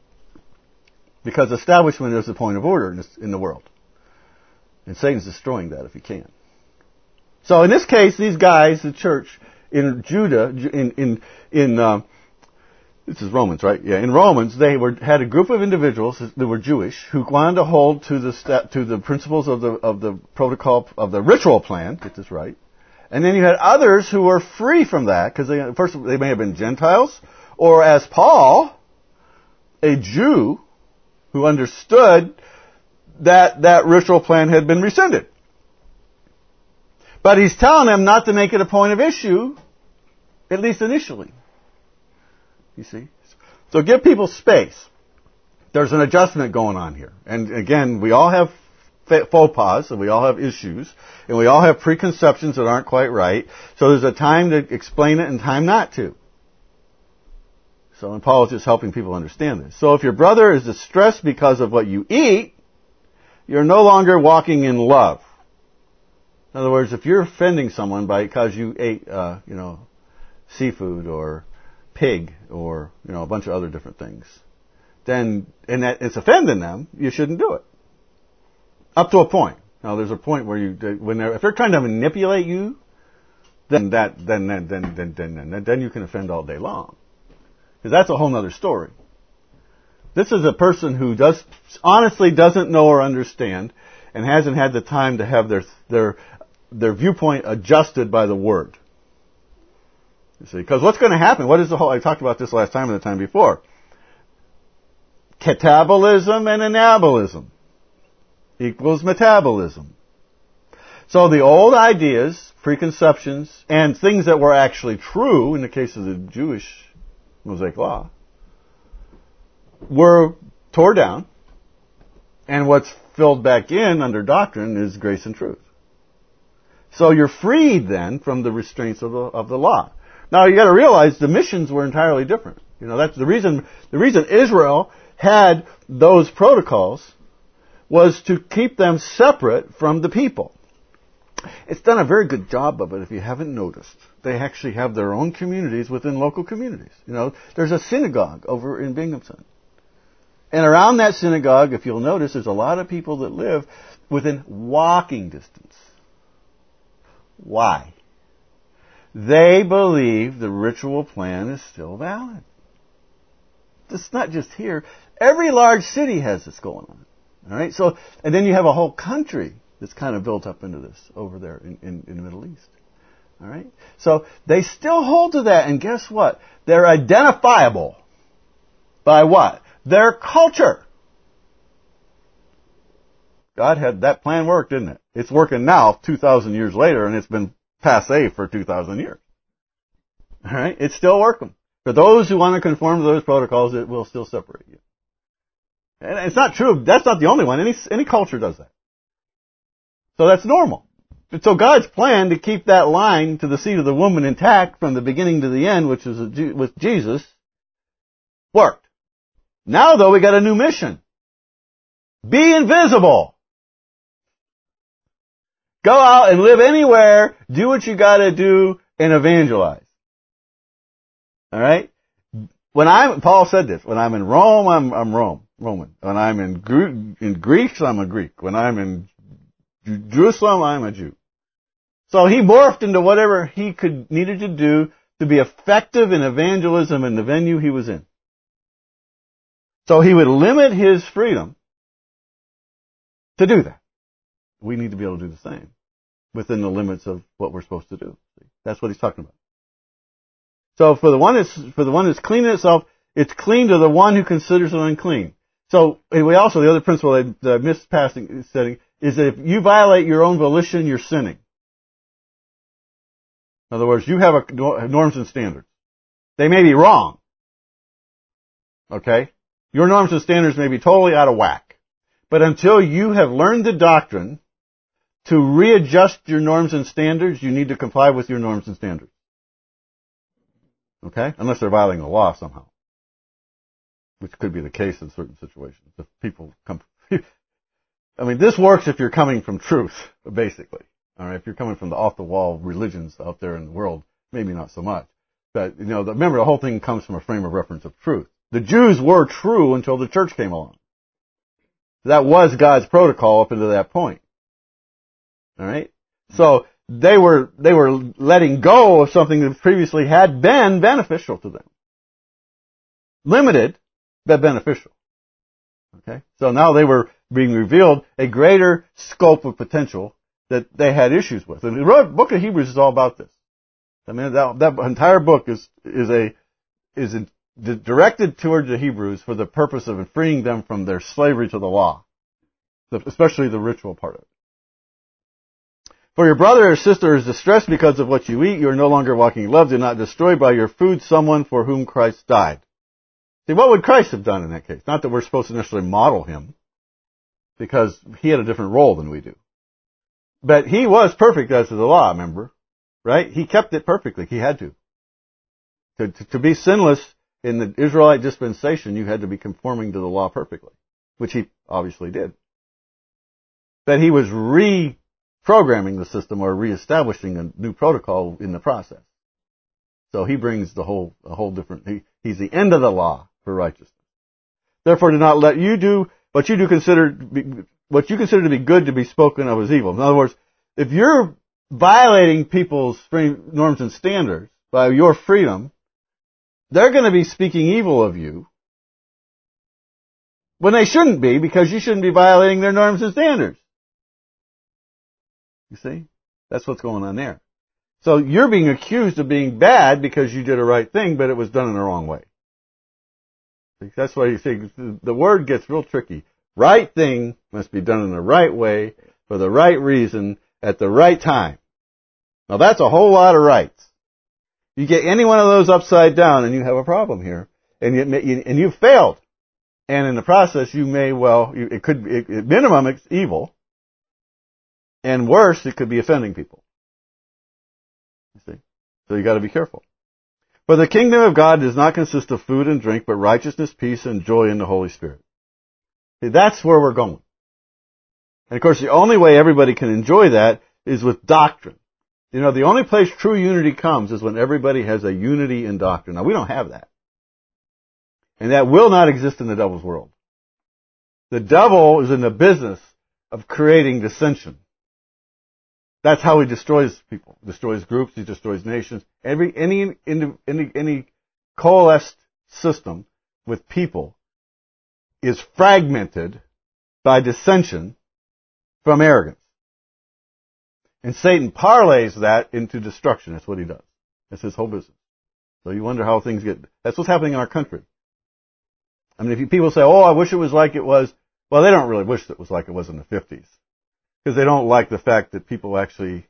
Because establishment is the point of order in, this, in the world. And Satan's destroying that if he can. So in this case, these guys, the church in Judah, in, in, in, uh, this is Romans, right? Yeah. In Romans, they were had a group of individuals that were Jewish who wanted to hold to the sta- to the principles of the of the protocol of the ritual plan. Get this right. And then you had others who were free from that because they first they may have been Gentiles, or as Paul, a Jew who understood that that ritual plan had been rescinded. But he's telling them not to make it a point of issue, at least initially. You see? So give people space. there's an adjustment going on here. And again, we all have faux pas, and we all have issues, and we all have preconceptions that aren't quite right. So there's a time to explain it and time not to. So, and Paul is just helping people understand this. So if your brother is distressed because of what you eat, you're no longer walking in love. In other words, if you're offending someone by because you ate, uh, you know, seafood or pig or, you know, a bunch of other different things, then, and that it's offending them, you shouldn't do it. Up to a point. Now, there's a point where you, when they're, if they're trying to manipulate you, then that, then, then, then, then, then, then, then you can offend all day long. Because that's a whole other story. This is a person who does, honestly doesn't know or understand and hasn't had the time to have their, their, their viewpoint adjusted by the Word. You see, because what's going to happen? What is the whole, I talked about this last time and the time before. Catabolism and anabolism equals metabolism. So the old ideas, preconceptions, and things that were actually true in the case of the Jewish Mosaic Law were tore down, and what's filled back in under doctrine is grace and truth. So you're freed then from the restraints of the, of the law. Now you got to realize the missions were entirely different. You know, that's the reason. The reason Israel had those protocols was to keep them separate from the people. It's done a very good job of it, if you haven't noticed. They actually have their own communities within local communities. You know, there's a synagogue over in Binghamton. And around that synagogue, if you'll notice, there's a lot of people that live within walking distance. Why? They believe the ritual plan is still valid. It's not just here. Every large city has this going on. All right? So, and then you have a whole country that's kind of built up into this over there in, in, in the Middle East. All right? So they still hold to that, and guess what? They're identifiable by what? Their culture. God had that plan worked, didn't it? It's working now, two thousand years later, and it's been passé for two thousand years. All right? It's still working. For those who want to conform to those protocols, it will still separate you. And it's not true. That's not the only one. Any, any culture does that. So that's normal. And so God's plan to keep that line to the seed of the woman intact from the beginning to the end, which is with Jesus, worked. Now, though, we got a new mission. Be invisible. Go out and live anywhere, do what you got to do, and evangelize. All right? When I'm, Paul said this, when I'm in Rome, I'm, I'm Rome, Roman. When I'm in, in Greece, I'm a Greek. When I'm in Jerusalem, I'm a Jew. So he morphed into whatever he could needed to do to be effective in evangelism in the venue he was in. So he would limit his freedom to do that. We need to be able to do the same within the limits of what we're supposed to do. That's what he's talking about. So for the one that's, for the one that's clean in itself, it's clean to the one who considers it unclean. So anyway, also the other principle that I, that I missed passing setting is that if you violate your own volition, you're sinning. In other words, you have a, norms and standards. They may be wrong. Okay? Your norms and standards may be totally out of whack. But until you have learned the doctrine to readjust your norms and standards, you need to comply with your norms and standards. Okay? Unless they're violating the law somehow. Which could be the case in certain situations. If people come, I mean, this works if you're coming from truth, basically. All right? If you're coming from the off-the-wall religions out there in the world, maybe not so much. But, you know, remember, the whole thing comes from a frame of reference of truth. The Jews were true until the church came along. That was God's protocol up until that point. All right? So they were they were letting go of something that previously had been beneficial to them. Limited, but beneficial. Okay? So now they were being revealed a greater scope of potential that they had issues with. And the book of Hebrews is all about this. I mean, that, that entire book is is a is in, directed towards the Hebrews for the purpose of freeing them from their slavery to the law, especially the ritual part of it. For your brother or sister is distressed because of what you eat, you are no longer walking in love. Do not destroy by your food someone for whom Christ died. See, what would Christ have done in that case? Not that we're supposed to necessarily model him, because he had a different role than we do. But he was perfect as to the law, remember? Right? He kept it perfectly. He had to. To, to, to be sinless in the Israelite dispensation, you had to be conforming to the law perfectly, which he obviously did. But he was reprogramming the system or reestablishing a new protocol in the process. So he brings the whole, a whole different, he, he's the end of the law for righteousness. Therefore, do not let you do what you do consider, what you consider to be good to be spoken of as evil. In other words, if you're violating people's norms and standards by your freedom, they're going to be speaking evil of you when they shouldn't be, because you shouldn't be violating their norms and standards. You see? That's what's going on there. So you're being accused of being bad because you did a right thing, but it was done in the wrong way. That's why you see the word gets real tricky. Right thing must be done in the right way, for the right reason, at the right time. Now that's a whole lot of rights. You get any one of those upside down and you have a problem here. And you, and you've failed. And in the process you may well, it could be, at minimum it's evil. And worse, it could be offending people. You see? So you got to be careful. For the kingdom of God does not consist of food and drink, but righteousness, peace, and joy in the Holy Spirit. See, that's where we're going. And of course, the only way everybody can enjoy that is with doctrine. You know, the only place true unity comes is when everybody has a unity in doctrine. Now, we don't have that. And that will not exist in the devil's world. The devil is in the business of creating dissension. That's how he destroys people. Destroys groups, he destroys nations. Every, any, any, any coalesced system with people is fragmented by dissension from arrogance. And Satan parlays that into destruction. That's what he does. That's his whole business. So you wonder how things get, that's what's happening in our country. I mean, if you, people say, oh, I wish it was like it was, well, they don't really wish it was like it was in the fifties. Because they don't like the fact that people actually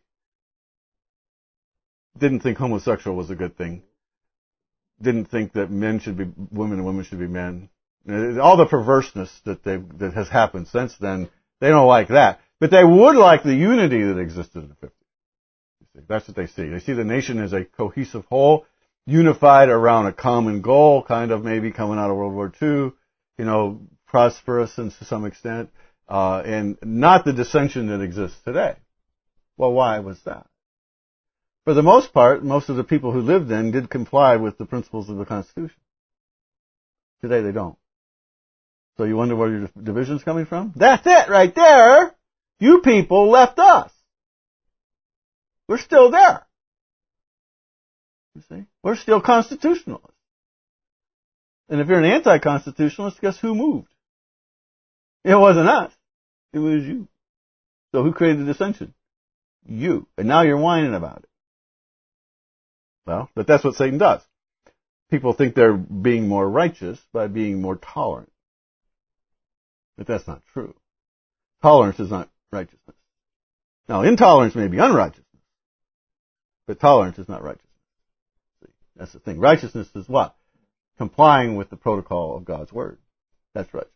didn't think homosexual was a good thing. Didn't think that men should be women and women should be men. All the perverseness that they that has happened since then, they don't like that. But they would like the unity that existed in the fifties. That's what they see. They see the nation as a cohesive whole, unified around a common goal, kind of maybe coming out of World War Two, you know, prosperous and to some extent. Uh, and not the dissension that exists today. Well, why was that? For the most part, most of the people who lived then did comply with the principles of the Constitution. Today they don't. So you wonder where your division's coming from? That's it right there! You people left us. We're still there. You see? We're still constitutionalists. And if you're an anti-constitutionalist, guess who moved? It wasn't us. It was you. So who created the dissension? You. And now you're whining about it. Well, but that's what Satan does. People think they're being more righteous by being more tolerant. But that's not true. Tolerance is not righteousness. Now, intolerance may be unrighteousness, but tolerance is not righteousness. See, that's the thing. Righteousness is what? Complying with the protocol of God's Word. That's righteousness.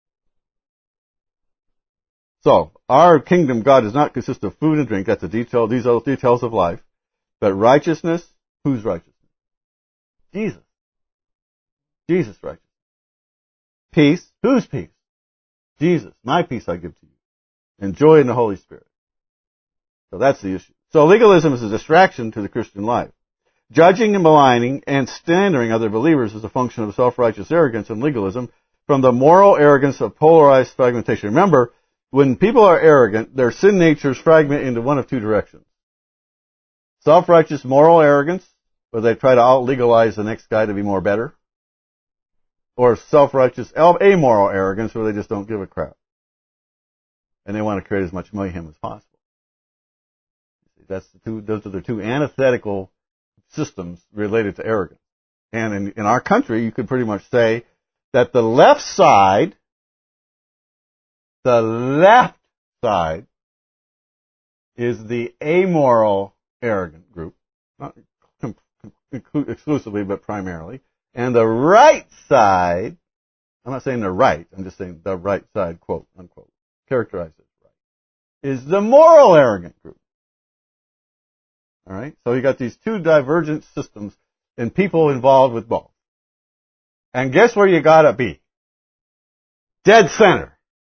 So, our kingdom, God, does not consist of food and drink. That's a detail. These are the details of life. But righteousness, whose righteousness? Jesus. Jesus' righteousness. Peace, whose peace? Jesus. My peace I give to you. And joy in the Holy Spirit. So that's the issue. So legalism is a distraction to the Christian life. Judging and maligning and slandering other believers is a function of self-righteous arrogance and legalism from the moral arrogance of polarized fragmentation. Remember, when people are arrogant, their sin natures fragment into one of two directions. Self-righteous moral arrogance, where they try to out-legalize the next guy to be more better. Or self-righteous amoral arrogance, where they just don't give a crap. And they want to create as much mayhem as possible. That's the two, those are the two antithetical systems related to arrogance. And in, in our country, you could pretty much say that the left side The left side is the amoral, arrogant group, not exclusively, but primarily. And the right side, I'm not saying the right, I'm just saying the right side, quote, unquote, characterized as right, is the moral arrogant group. All right? So you got these two divergent systems and people involved with both. And guess where you gotta be? Dead center.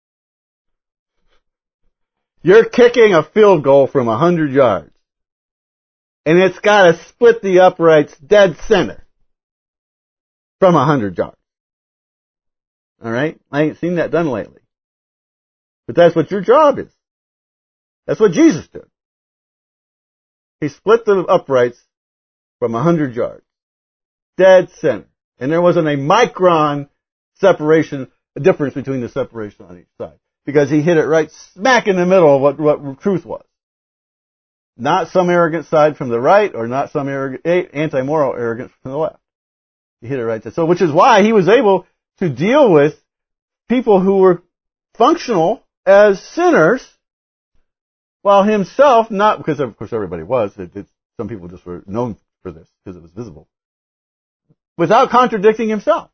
You're kicking a field goal from a hundred yards. And it's gotta split the uprights dead center from a hundred yards. Alright? I ain't seen that done lately. But that's what your job is. That's what Jesus did. He split the uprights from a hundred yards. Dead center. And there wasn't a micron separation, a difference between the separation on each side. Because he hit it right smack in the middle of what, what truth was. Not some arrogant side from the right, or not some arrogant, anti-moral arrogance from the left. He hit it right there. So, which is why he was able to deal with people who were functional as sinners, while himself not, because of course everybody was, it, it, some people just were known for this because it was visible, without contradicting himself.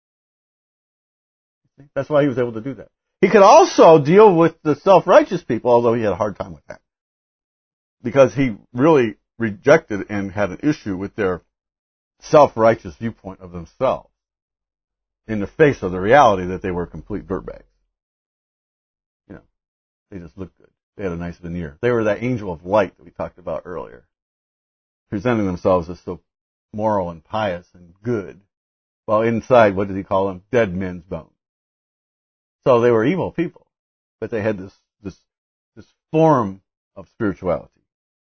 That's why he was able to do that. He could also deal with the self-righteous people, although he had a hard time with that. Because he really rejected and had an issue with their self-righteous viewpoint of themselves in the face of the reality that they were complete dirtbags. You know, they just looked good. They had a nice veneer. They were that angel of light that we talked about earlier, presenting themselves as so moral and pious and good, while inside, what did he call them? Dead men's bones. So they were evil people, but they had this, this, this form of spirituality.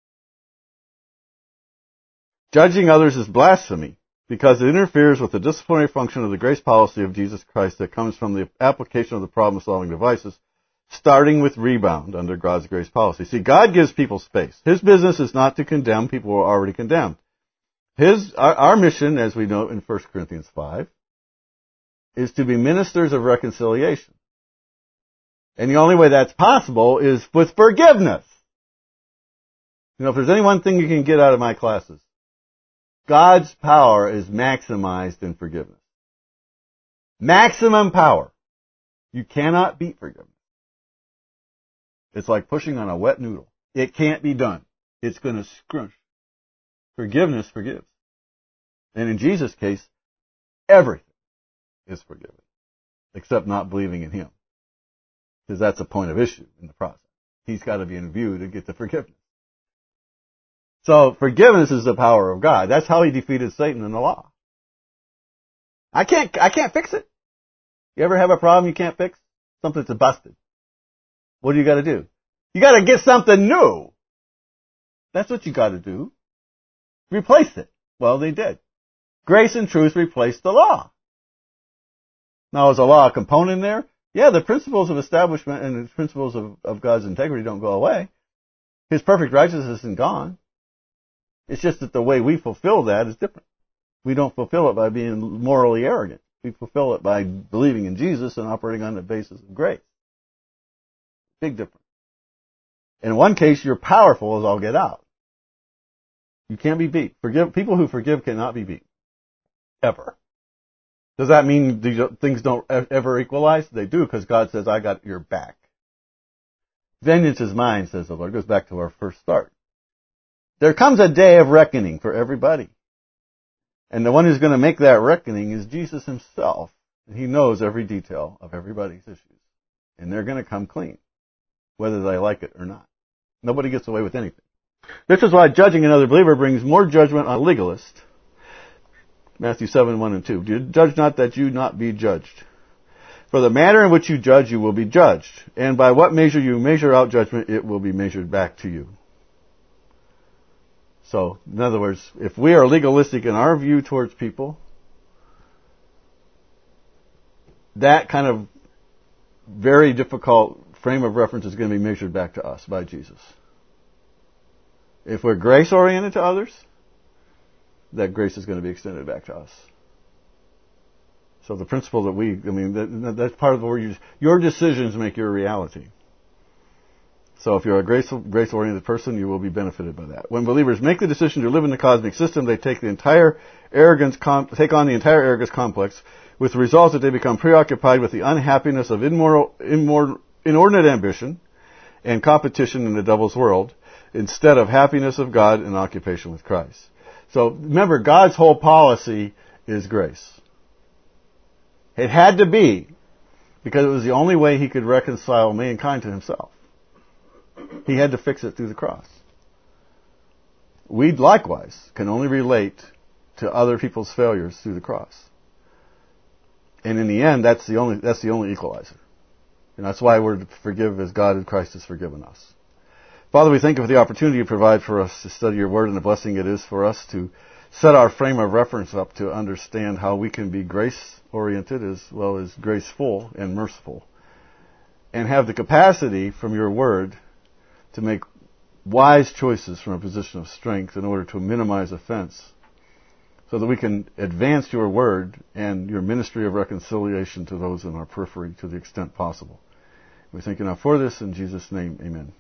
Judging others is blasphemy because it interferes with the disciplinary function of the grace policy of Jesus Christ that comes from the application of the problem-solving devices, starting with rebound under God's grace policy. See, God gives people space. His business is not to condemn people who are already condemned. His, our, our mission, as we know in First Corinthians five, is to be ministers of reconciliation. And the only way that's possible is with forgiveness. You know, if there's any one thing you can get out of my classes, God's power is maximized in forgiveness. Maximum power. You cannot beat forgiveness. It's like pushing on a wet noodle. It can't be done. It's going to scrunch. Forgiveness forgives. And in Jesus' case, everything is forgiven, except not believing in Him. Because that's a point of issue in the process. He's got to be in view to get the forgiveness. So forgiveness is the power of God. That's how He defeated Satan in the law. I can't, I can't fix it. You ever have a problem you can't fix? Something that's busted. What do you got to do? You got to get something new. That's what you got to do. Replace it. Well, they did. Grace and truth replaced the law. Now, is the law a component there? Yeah, the principles of establishment and the principles of, of God's integrity don't go away. His perfect righteousness isn't gone. It's just that the way we fulfill that is different. We don't fulfill it by being morally arrogant. We fulfill it by believing in Jesus and operating on the basis of grace. Big difference. In one case, you're powerful as all get out. You can't be beat. Forgive, people who forgive cannot be beat. Ever. Does that mean things don't ever equalize? They do, because God says, I got your back. Vengeance is mine, says the Lord. It goes back to our first start. There comes a day of reckoning for everybody. And the one who's going to make that reckoning is Jesus Himself. And He knows every detail of everybody's issues. And they're going to come clean, whether they like it or not. Nobody gets away with anything. This is why judging another believer brings more judgment on a legalist. Matthew seven, one and two. Judge not that you not be judged. For the manner in which you judge, you will be judged. And by what measure you measure out judgment, it will be measured back to you. So, in other words, if we are legalistic in our view towards people, that kind of very difficult frame of reference is going to be measured back to us by Jesus. If we're grace-oriented to others, that grace is going to be extended back to us. So the principle that we, I mean, that, that's part of where you, your decisions make your reality. So if you're a grace, grace-oriented person, you will be benefited by that. When believers make the decision to live in the cosmic system, they take the entire arrogance, com- take on the entire arrogance complex, with the result that they become preoccupied with the unhappiness of immoral, immoral, inordinate ambition and competition in the devil's world, instead of happiness of God and occupation with Christ. So remember, God's whole policy is grace. It had to be, because it was the only way he could reconcile mankind to himself. He had to fix it through the cross. We likewise can only relate to other people's failures through the cross. And in the end, that's the only, that's the only equalizer. And that's why we're to forgive as God in Christ has forgiven us. Father, we thank you for the opportunity you provide for us to study your word and the blessing it is for us to set our frame of reference up to understand how we can be grace-oriented as well as graceful and merciful. And have the capacity from your word to make wise choices from a position of strength in order to minimize offense, so that we can advance your word and your ministry of reconciliation to those in our periphery to the extent possible. We thank you now for this. In Jesus' name, amen.